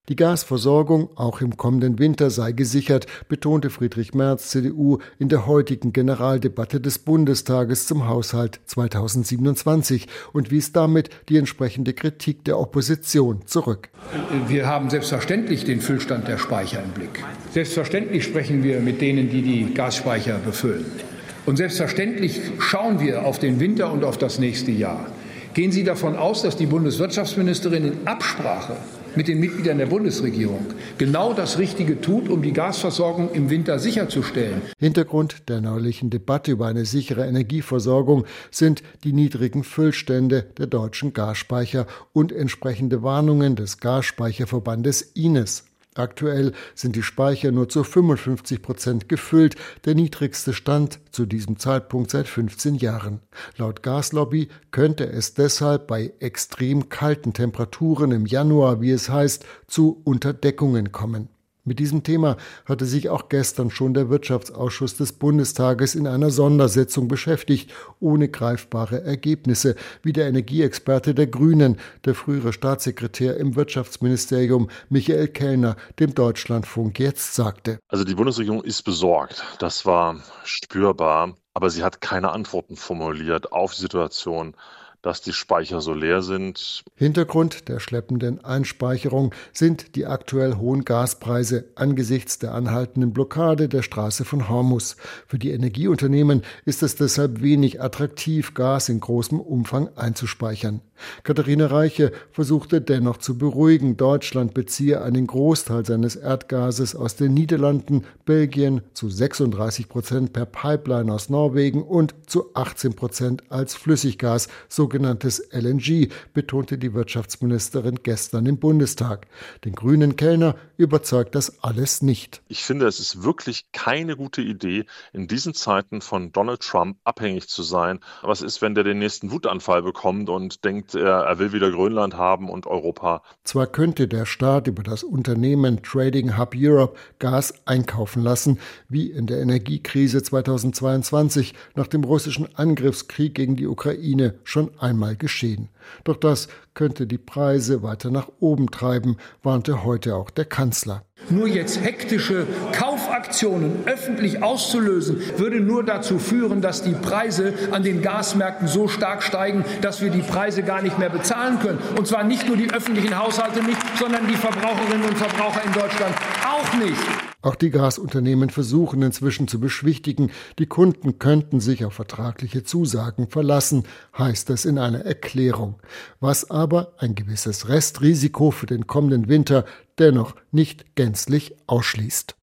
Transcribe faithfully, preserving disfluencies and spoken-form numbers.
Die Gasversorgung auch im kommenden Winter sei gesichert, betonte Friedrich Merz, C D U, in der heutigen Generaldebatte des Bundestages zum Haushalt zweitausendsiebenundzwanzig und wies damit die entsprechende Kritik der Opposition zurück. Wir haben selbstverständlich den Füllstand der Speicher im Blick. Selbstverständlich sprechen wir mit denen, die die Gasspeicher befüllen. Und selbstverständlich schauen wir auf den Winter und auf das nächste Jahr. Gehen Sie davon aus, dass die Bundeswirtschaftsministerin in Absprache mit den Mitgliedern der Bundesregierung genau das Richtige tut, um die Gasversorgung im Winter sicherzustellen? Hintergrund der neulichen Debatte über eine sichere Energieversorgung sind die niedrigen Füllstände der deutschen Gasspeicher und entsprechende Warnungen des Gasspeicherverbandes I N E S. Aktuell sind die Speicher nur zu fünfundfünfzig Prozent gefüllt, der niedrigste Stand zu diesem Zeitpunkt seit fünfzehn Jahren. Laut Gaslobby könnte es deshalb bei extrem kalten Temperaturen im Januar, wie es heißt, zu Unterdeckungen kommen. Mit diesem Thema hatte sich auch gestern schon der Wirtschaftsausschuss des Bundestages in einer Sondersitzung beschäftigt, ohne greifbare Ergebnisse, wie der Energieexperte der Grünen, der frühere Staatssekretär im Wirtschaftsministerium Michael Kellner, dem Deutschlandfunk jetzt sagte. Also die Bundesregierung ist besorgt, das war spürbar, aber sie hat keine Antworten formuliert auf die Situation, dass die Speicher so leer sind. Hintergrund der schleppenden Einspeicherung sind die aktuell hohen Gaspreise angesichts der anhaltenden Blockade der Straße von Hormuz. Für die Energieunternehmen ist es deshalb wenig attraktiv, Gas in großem Umfang einzuspeichern. Katharina Reiche versuchte dennoch zu beruhigen, Deutschland beziehe einen Großteil seines Erdgases aus den Niederlanden, Belgien zu sechsunddreißig Prozent per Pipeline aus Norwegen und zu achtzehn Prozent als Flüssiggas, sogenanntes L N G, betonte die Wirtschaftsministerin gestern im Bundestag. Den grünen Kellner überzeugt das alles nicht. Ich finde, es ist wirklich keine gute Idee, in diesen Zeiten von Donald Trump abhängig zu sein. Was ist, wenn der den nächsten Wutanfall bekommt und denkt, er, er will wieder Grönland haben und Europa? Zwar könnte der Staat über das Unternehmen Trading Hub Europe Gas einkaufen lassen, wie in der Energiekrise zweitausendzweiundzwanzig nach dem russischen Angriffskrieg gegen die Ukraine schon einmal geschehen. Doch das könnte die Preise weiter nach oben treiben, warnte heute auch der Kanzler. Nur jetzt hektische Kaufaktionen öffentlich auszulösen, würde nur dazu führen, dass die Preise an den Gasmärkten so stark steigen, dass wir die Preise gar nicht mehr bezahlen können. Und zwar nicht nur die öffentlichen Haushalte nicht, sondern die Verbraucherinnen und Verbraucher in Deutschland auch nicht. Auch die Gasunternehmen versuchen inzwischen zu beschwichtigen, die Kunden könnten sich auf vertragliche Zusagen verlassen, heißt es in einer Erklärung. Was aber ein gewisses Restrisiko für den kommenden Winter dennoch nicht gänzlich ausschließt.